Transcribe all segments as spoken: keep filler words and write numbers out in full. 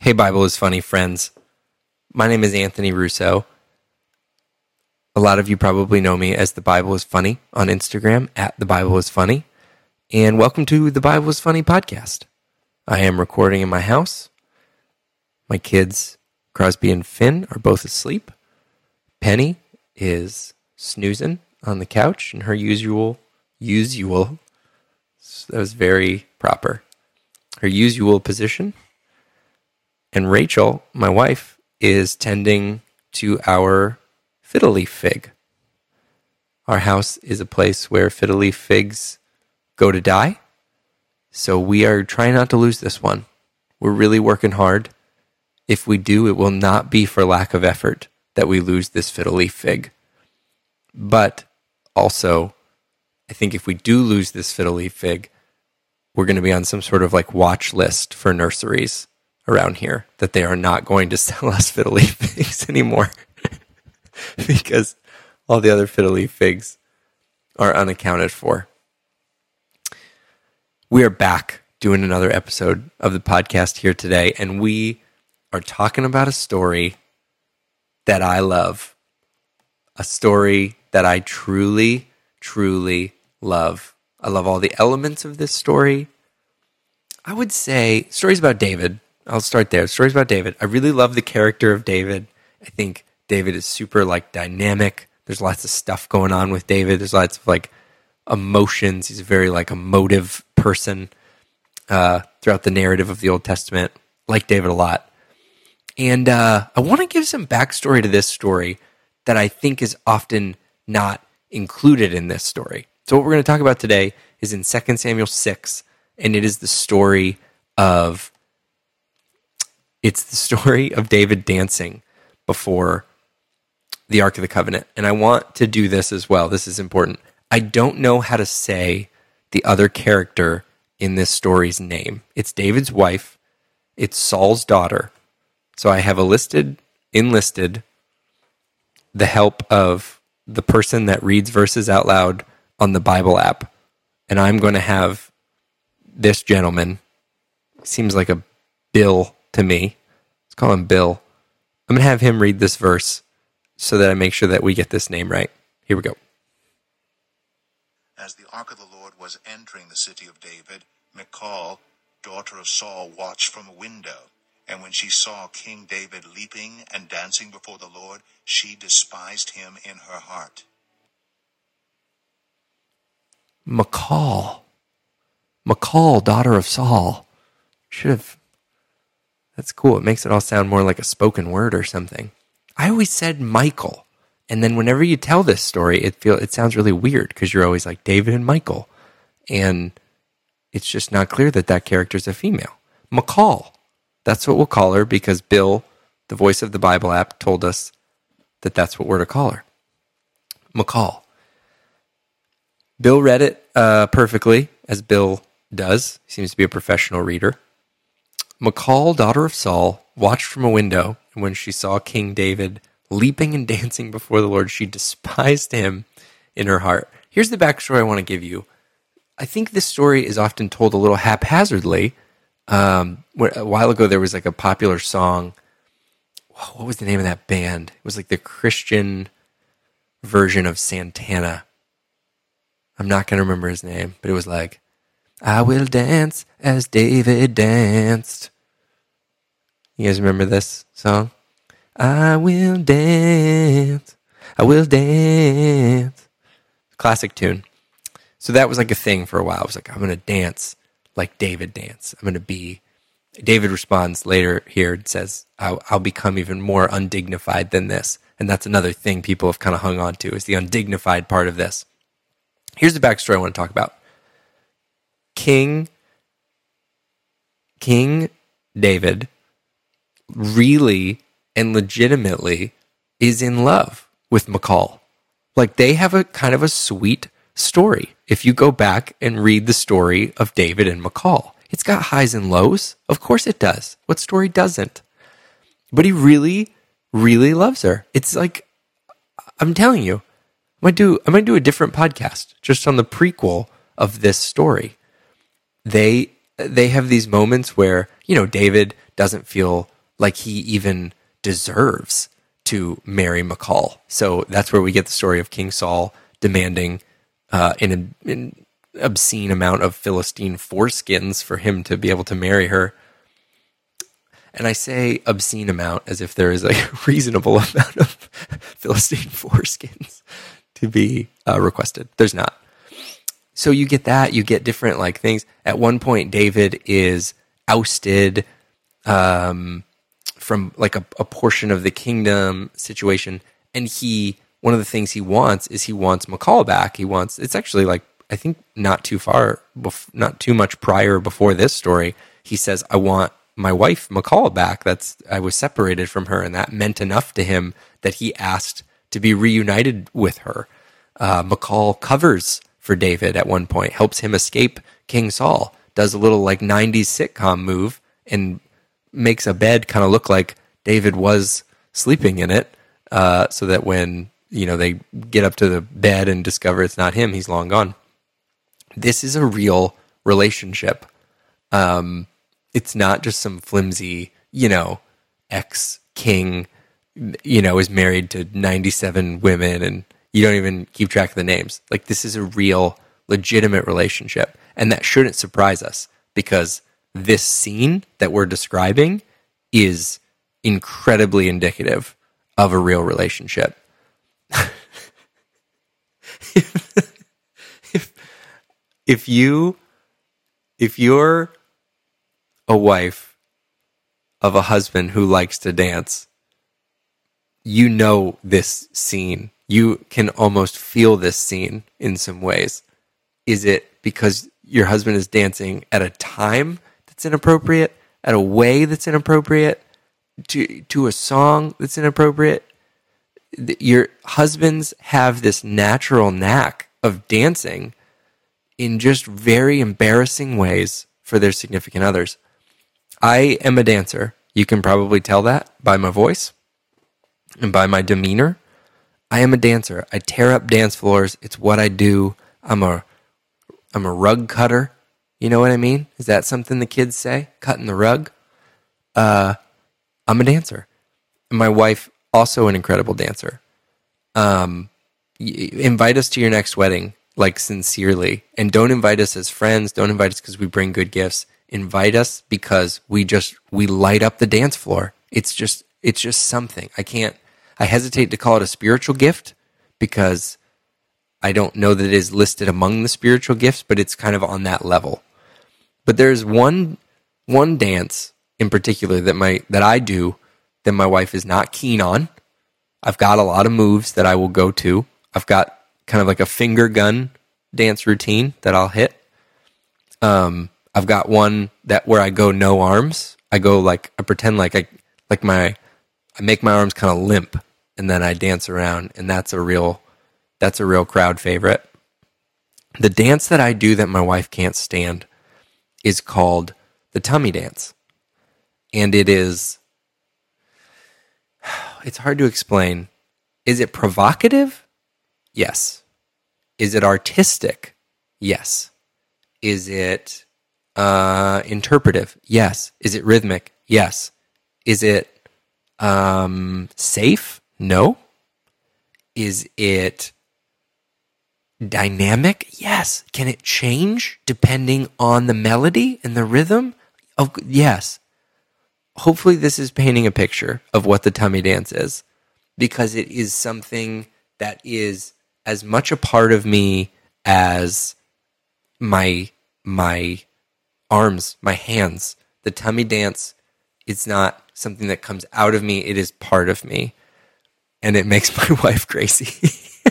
Hey, Bible is Funny friends. My name is Anthony Russo. A lot of you probably know me as The Bible is Funny on Instagram, at The Bible is Funny. And welcome to The Bible is Funny podcast. I am recording in my house. My kids, Crosby and Finn, are both asleep. Penny is snoozing on the couch in her usual, usual, that was very proper, her usual position. And Rachel, my wife, is tending to our fiddle leaf fig. Our house is a place where fiddle leaf figs go to die. So we are trying not to lose this one. We're really working hard. If we do, it will not be for lack of effort that we lose this fiddle leaf fig. But also, I think if we do lose this fiddle leaf fig, we're going to be on some sort of like watch list for nurseries around here, that they are not going to sell us fiddle leaf figs anymore because all the other fiddle leaf figs are unaccounted for. We are back doing another episode of the podcast here today, and we are talking about a story that I love, a story that I truly, truly love. I love all the elements of this story. I would say stories about David. I'll start there. Stories about David. I really love the character of David. I think David is super like dynamic. There's lots of stuff going on with David. There's lots of like emotions. He's a very like emotive person uh, throughout the narrative of the Old Testament. Like David a lot. And uh, I want to give some backstory to this story that I think is often not included in this story. So what we're going to talk about today is in Second Samuel six, and it is the story of It's the story of David dancing before the Ark of the Covenant. And I want to do this as well. This is important. I don't know how to say the other character in this story's name. It's David's wife. It's Saul's daughter. So I have enlisted, enlisted the help of the person that reads verses out loud on the Bible app. And I'm going to have this gentleman, seems like a Bill to me. Let's call him Bill. I'm going to have him read this verse so that I make sure that we get this name right. Here we go. As the ark of the Lord was entering the city of David, Michal, daughter of Saul, watched from a window. And when she saw King David leaping and dancing before the Lord, she despised him in her heart. Michal. Michal, daughter of Saul. Should have... That's cool. It makes it all sound more like a spoken word or something. I always said Michael. And then whenever you tell this story, it feel it sounds really weird because you're always like David and Michael. And it's just not clear that that character is a female. Michal. That's what we'll call her because Bill, the voice of the Bible app, told us that that's what we're to call her. Michal. Bill read it uh, perfectly, as Bill does. He seems to be a professional reader. Michal, daughter of Saul, watched from a window, and when she saw King David leaping and dancing before the Lord, she despised him in her heart. Here's the backstory I want to give you. I think this story is often told a little haphazardly. Um, a while ago, there was like a popular song. What was the name of that band? It was like the Christian version of Santana. I'm not going to remember his name, but it was like, I will dance as David danced. You guys remember this song? I will dance. I will dance. Classic tune. So that was like a thing for a while. I was like, I'm going to dance like David danced. I'm going to be... David responds later here and says, I'll, I'll become even more undignified than this. And that's another thing people have kind of hung on to, is the undignified part of this. Here's the backstory I want to talk about. King, King David really and legitimately is in love with Michal. Like, they have a kind of a sweet story. If you go back and read the story of David and Michal, it's got highs and lows. Of course it does. What story doesn't? But he really, really loves her. It's like, I'm telling you, I might do, I might do a different podcast just on the prequel of this story. They they have these moments where, you know, David doesn't feel like he even deserves to marry Michal. So that's where we get the story of King Saul demanding uh, an, an obscene amount of Philistine foreskins for him to be able to marry her. And I say obscene amount as if there is a reasonable amount of Philistine foreskins to be uh, requested. There's not. So you get that. You get different like things. At one point, David is ousted um, from like a, a portion of the kingdom situation, and he one of the things he wants is he wants Michal back. He wants. It's actually like I think not too far, bef- not too much prior before this story. He says, "I want my wife Michal back. That's I was separated from her, and that meant enough to him that he asked to be reunited with her." Uh, Michal covers for David at one point, helps him escape King Saul, does a little like nineties sitcom move, and makes a bed kind of look like David was sleeping in it, uh, so that when you know they get up to the bed and discover it's not him, he's long gone. This is a real relationship. Um, it's not just some flimsy, you know, ex-king, you know, is married to ninety-seven women and you don't even keep track of the names. Like, this is a real, legitimate relationship. And that shouldn't surprise us because this scene that we're describing is incredibly indicative of a real relationship. if, if, if you, if you're a wife of a husband who likes to dance, you know this scene. You can almost feel this scene in some ways. Is it because your husband is dancing at a time that's inappropriate, at a way that's inappropriate, to to a song that's inappropriate? Your husbands have this natural knack of dancing in just very embarrassing ways for their significant others. I am a dancer. You can probably tell that by my voice and by my demeanor. I am a dancer. I tear up dance floors. It's what I do. I'm a I'm a rug cutter. You know what I mean? Is that something the kids say? Cutting the rug? Uh, I'm a dancer. My wife, also an incredible dancer. Um, y- invite us to your next wedding, like sincerely. And don't invite us as friends. Don't invite us because we bring good gifts. Invite us because we just, we light up the dance floor. It's just, it's just something. I can't, I hesitate to call it a spiritual gift because I don't know that it is listed among the spiritual gifts, but it's kind of on that level. But there's one one dance in particular that my that I do that my wife is not keen on. I've got a lot of moves that I will go to. I've got kind of like a finger gun dance routine that I'll hit. Um, I've got one that where I go no arms. I go like I pretend like I like my I make my arms kind of limp and then I dance around, and that's a real that's a real crowd favorite. The dance that I do that my wife can't stand is called the tummy dance. And it is it's hard to explain. Is it provocative? Yes. Is it artistic? Yes. Is it uh, interpretive? Yes. Is it rhythmic? Yes. Is it um, safe? No. Is it dynamic? Yes. Can it change depending on the melody and the rhythm? Oh, yes. Hopefully this is painting a picture of what the tummy dance is, because it is something that is as much a part of me as my my arms, my hands. The tummy dance is not something that comes out of me. It is part of me. And it makes my wife crazy.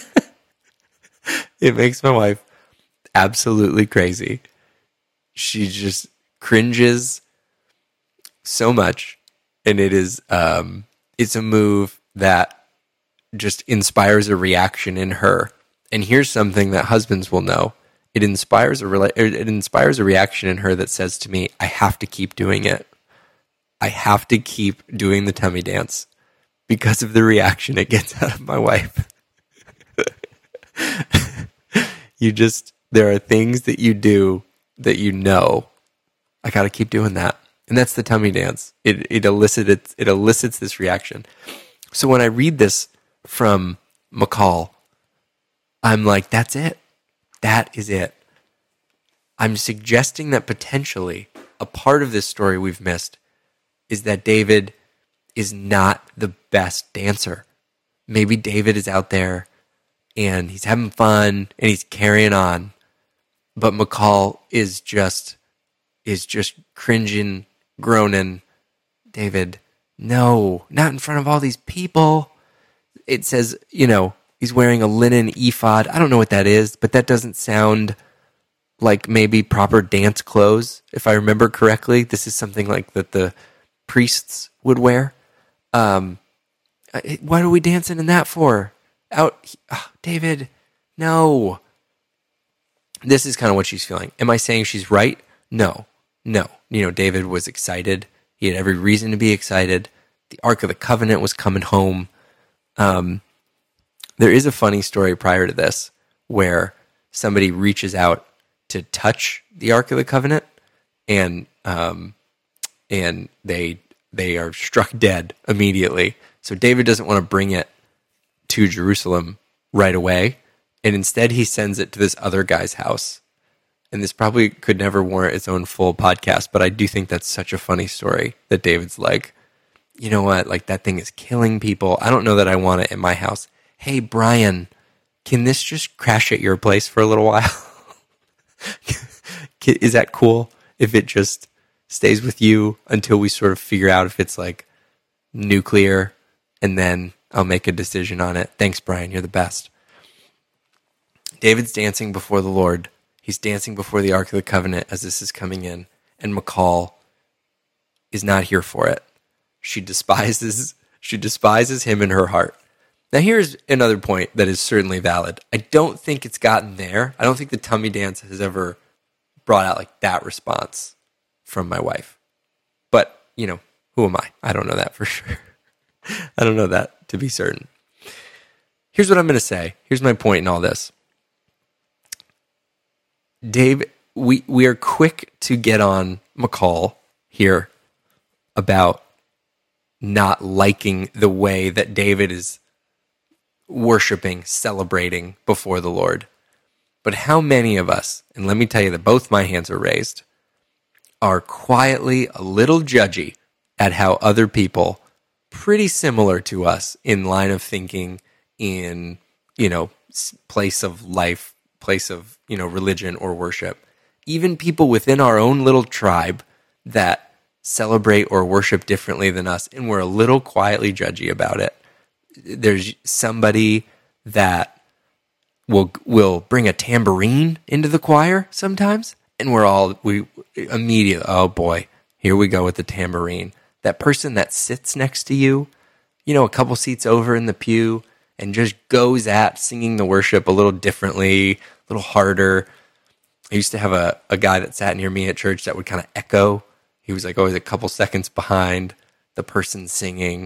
It makes my wife absolutely crazy. She just cringes so much. And it is um, it's a move that just inspires a reaction in her. And here's something that husbands will know. It inspires a rela- it inspires a reaction in her that says to me, I have to keep doing it. I have to keep doing the tummy dance because of the reaction it gets out of my wife. You just, there are things that you do that you know, I got to keep doing that. And that's the tummy dance. It it elicits it elicits this reaction. So when I read this from McCall, I'm like, that's it. That is it. I'm suggesting that potentially a part of this story we've missed is that David is not the best dancer. Maybe David is out there and he's having fun and he's carrying on, but McCall is just is just cringing, groaning. David, no, not in front of all these people. It says, you know, he's wearing a linen ephod. I don't know what that is, but that doesn't sound like maybe proper dance clothes. If I remember correctly, this is something like that the priests would wear. Um, what are we dancing in that for? Out, oh, David, no. This is kind of what she's feeling. Am I saying she's right? No, no. You know, David was excited. He had every reason to be excited. The Ark of the Covenant was coming home. Um, there is a funny story prior to this where somebody reaches out to touch the Ark of the Covenant, and um, and they they are struck dead immediately. So David doesn't want to bring it to Jerusalem right away, and instead he sends it to this other guy's house. And this probably could never warrant its own full podcast, but I do think that's such a funny story that David's like, you know what, like that thing is killing people. I don't know that I want it in my house. Hey, Brian, can this just crash at your place for a little while? Is that cool if it just stays with you until we sort of figure out if it's like nuclear, and then I'll make a decision on it. Thanks, Brian. You're the best. David's dancing before the Lord. He's dancing before the Ark of the Covenant as this is coming in, and McCall is not here for it. She despises, she despises him in her heart. Now, here's another point that is certainly valid. I don't think it's gotten there. I don't think the tummy dance has ever brought out like that response from my wife. But, you know, who am I? I don't know that for sure. I don't know that to be certain. Here's what I'm going to say. Here's my point in all this. Dave, we, we are quick to get on McCall here about not liking the way that David is worshiping, celebrating before the Lord. But how many of us, and let me tell you that both my hands are raised, are quietly a little judgy at how other people, pretty similar to us in line of thinking, in, you know, place of life, place of, you know, religion or worship, even people within our own little tribe that celebrate or worship differently than us, and we're a little quietly judgy about it. There's somebody that will will bring a tambourine into the choir sometimes, and we're all we immediately, oh boy, here we go with the tambourine. That person that sits next to you, you know, a couple seats over in the pew, and just goes at singing the worship a little differently, a little harder. I used to have a, a guy that sat near me at church that would kind of echo. He was like always a couple seconds behind the person singing.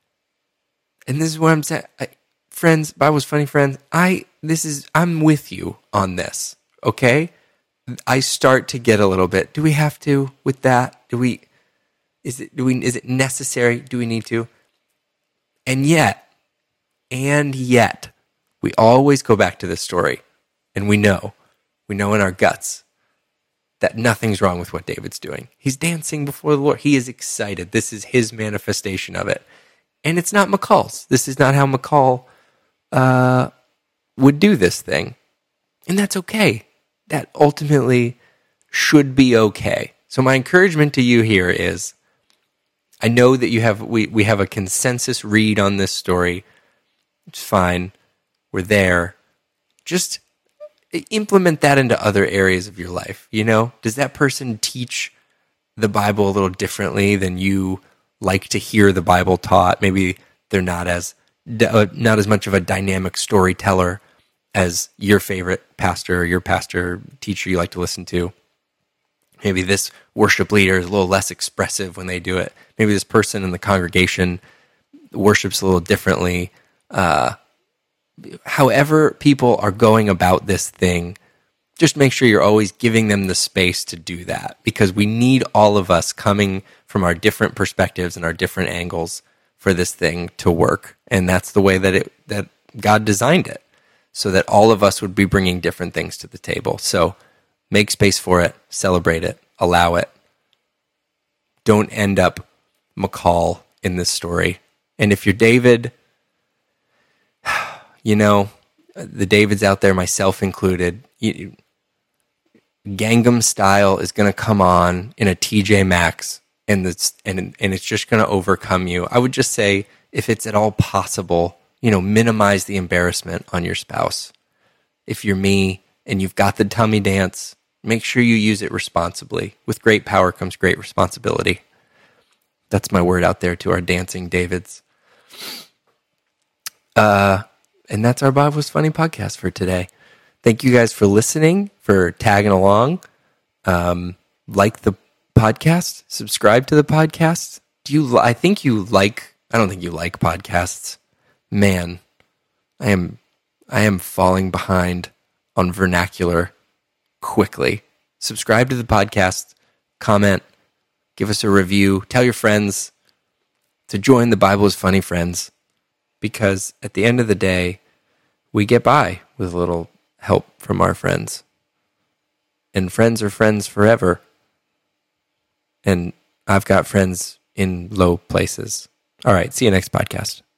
And this is what I'm saying. I, friends, Bible's funny friends, I this is I'm with you on this, okay? I start to get a little bit, do we have to with that? Do we is it do we is it necessary? Do we need to? And yet, and yet, we always go back to this story, and we know, we know in our guts that nothing's wrong with what David's doing. He's dancing before the Lord. He is excited. This is his manifestation of it. And it's not McCall's. This is not how McCall uh, would do this thing. And that's okay. That ultimately should be okay. So my encouragement to you here is, I know that you have we, we have a consensus read on this story. It's fine. We're there. Just implement that into other areas of your life. You know, does that person teach the Bible a little differently than you like to hear the Bible taught? Maybe they're not as not as much of a dynamic storyteller as your favorite pastor or your pastor teacher you like to listen to. Maybe this worship leader is a little less expressive when they do it. Maybe this person in the congregation worships a little differently. Uh, however people are going about this thing, just make sure you're always giving them the space to do that, because we need all of us coming from our different perspectives and our different angles for this thing to work. And that's the way that it that God designed it, so that all of us would be bringing different things to the table. So make space for it, celebrate it, allow it. Don't end up Michal in this story. And if you're David, you know, the Davids out there, myself included, you, Gangnam Style is going to come on in a T J Maxx, and it's, and, and it's just going to overcome you. I would just say, if it's at all possible, you know, minimize the embarrassment on your spouse. If you're me and you've got the tummy dance, make sure you use it responsibly. With great power comes great responsibility. That's my word out there to our dancing Davids. Uh, and that's our Bob Was Funny podcast for today. Thank you guys for listening, for tagging along. Um, like the podcast, subscribe to the podcast. Do you? I think you like. I don't think you like podcasts. Man, I am. I am falling behind on vernacular quickly. Subscribe to the podcast. Comment. Give us a review. Tell your friends to join the Bible is Funny friends, because at the end of the day, we get by with a little help from our friends. And friends are friends forever. And I've got friends in low places. All right, see you next podcast.